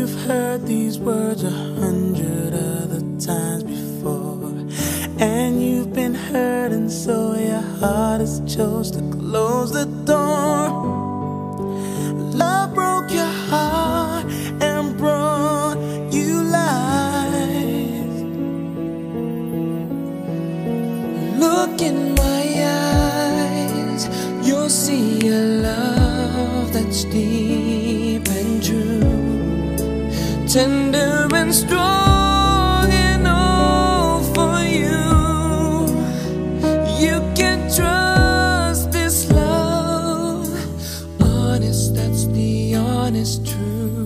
you've heard these words 100 other times before, and you've been hurt, and so your heart has chose to close the door. Love broke your heart and brought you life. Look in my eyes, you'll see a love that's deep and true, tender and strong and all for you. You can trust this love, honest, that's the honest truth.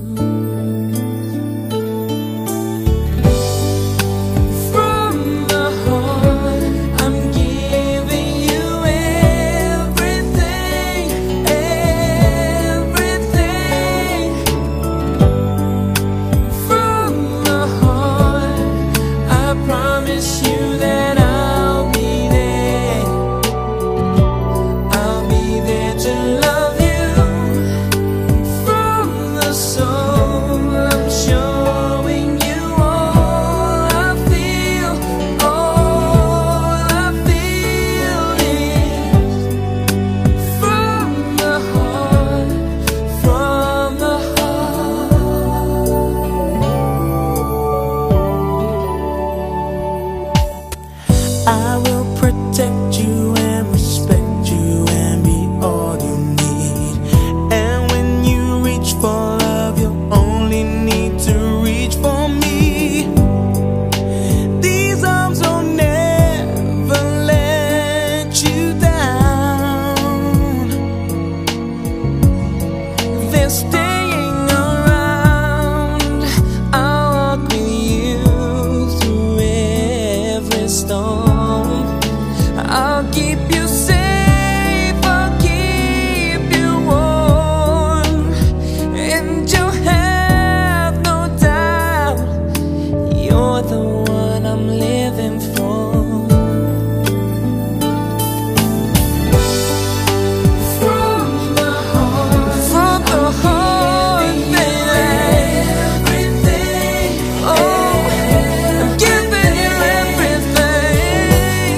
I will protect you and respect you and be all you need. And when you reach for love, you'll only need to reach for me. These arms will never let you down. They're staying around. I'll walk with you through every storm. I'll keep you safe, I'll keep you warm, and you'll have no doubt you're the one I'm living for. From the heart, baby, everything. Oh, I'm giving you everything.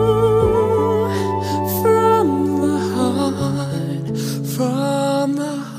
From the